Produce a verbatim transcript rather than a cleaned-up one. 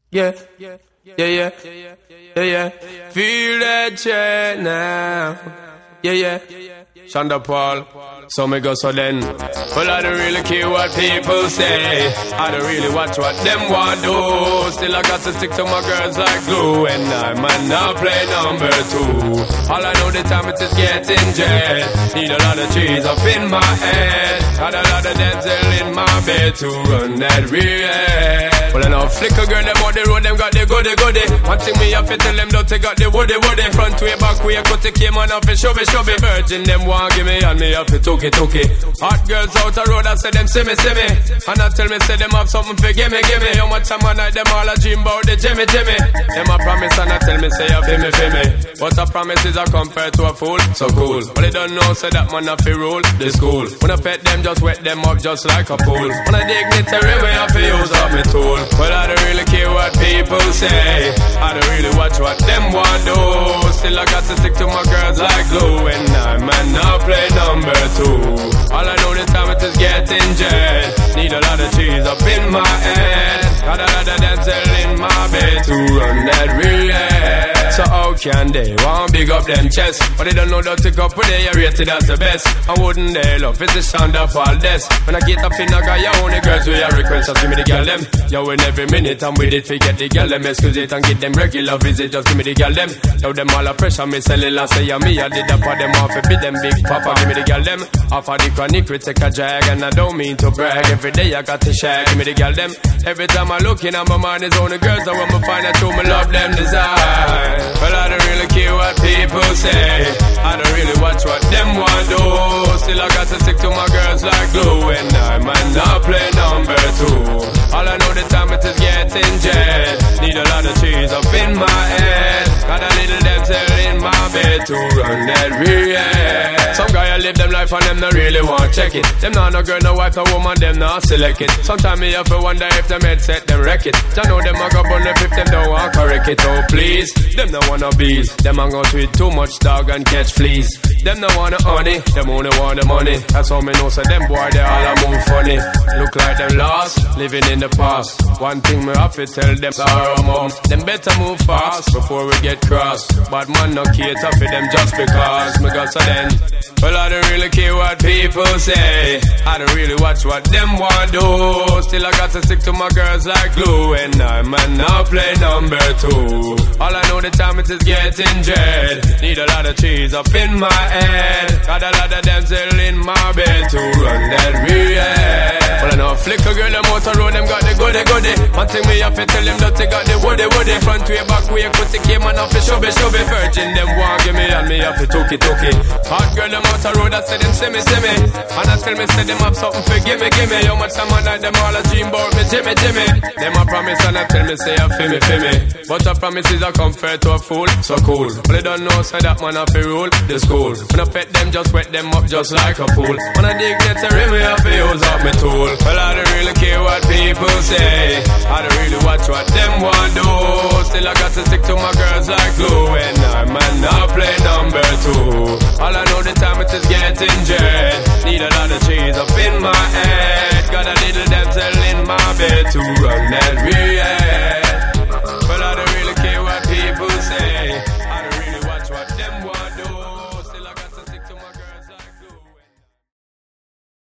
Yeah, yeah, yeah, yeah, yeah, yeah. Feel that chain now. Yeah, yeah. Shonda Paul, so me go so then. Well, I don't really care what people say. I don't really watch what them want do. Still I got to stick to my girls like glue. And I might not play number two. All I know the time it is getting jet. Need a lot of cheese up in my head. Got a lot of Denzel in my bed to run that real. Well, I know flicker girl, them on the road, them got the goody goody. One thing me have to tell them, don't take out the woody woody. Front way, back way, cut the came on off and show me, show me. Virgin, them want give me, and me have to took it, took it. Hot girls out the road, I say them see me, see me. And I tell me, say them have something for give me, give me. How much time I night, them all a dream about the Jimmy, Jimmy. Them a promise, and I tell me, say, I feel me, feel me. But a promise is a compare to a fool, so cool. But they don't know, say that man a fi rule the school. When I pet them, just wet them up just like a pool. When I dignitary, way I fi use up me tool. Well, I don't really care what people say. I don't really watch what them want do. Still I got to stick to my girls like glue. And I might not play number two. All I know this time it is getting jet. Need a lot of cheese up in my head. Got a lot of Denzel in my bed to run that relay. So how can they want big up them chest? But they don't know that to go put they are rated as the best. I wouldn't they love it's the sound of all this. When I get up in I got your only girls with your request, just give me the girl them. Yo, in every minute I'm with it, forget the girl them. Excuse it and get them regular visit, just give me the girl them. Yo, them all a pressure, me sell it and say yeah, me I did that for them off a bit them big papa, give me the girl them. Off of the chronic we take a drag and I don't mean to brag. Every day I got to shag, give me the girl them. Every time I look in at my mind is only girls I want me find out who me love them desire. Well, I don't really care what people say. I don't really watch what them want do. Still I got to stick to my girls like glue. And I might not play number two. All I know the time it is getting jet. Need a lot of cheese up in my head. Got a little Denzel in my bed to run that real. Some guy I live them life and them not really want check it. Them not no girl, no wife, no woman, them not select it. Sometimes me have to wonder if them headset them wreck it. I know them a go burn up if them don't want correct it. Oh please, them no wanna bees. Them a go tweet too much dog and catch fleas. Them no wanna honey, them only want the money. That's how me know so them boy they all a move funny. Look like them lost, living in the past. One thing me have to tell them sorrow mom. Them better move fast before we get cross. But man no cater for them just because me got so then. Well, I don't really care what people say. I don't really watch what them want do. Still I got to stick to my girls like glue. And I might not play number two. All I know the time it is getting jet. Need a lot of cheese up in my head. Got a lot of Denzel in my bed to run that real. Well, I know flicker girl, them out the road, them got the goody goody. One thing me have to tell them that they got the woody woody. Front way, back way, put the came on off the shove shove. Virgin, them want give me and me have to took it, took it. Hot girl, them out the road, I say them see me, see me. And I tell me, say them have something for give me, give me. How much time I night, them all a dream about me, Jimmy, Jimmy. Them a promise and I tell me, say I feel me, feel me. But a promise is a compare to a fool, so cool. But they don't know, say that man have to rule the school. When I pet them, just wet them up just like a pool. When I dig get a rim, me have to use up my tool. Well, I don't really care what people say. I don't really watch what them want do. Still I got to stick to my girls like glue. And I might not play number two. All I know the time it is getting jet. Need a lot of cheese up in my head. Got a little Denzel in my bed to run that real.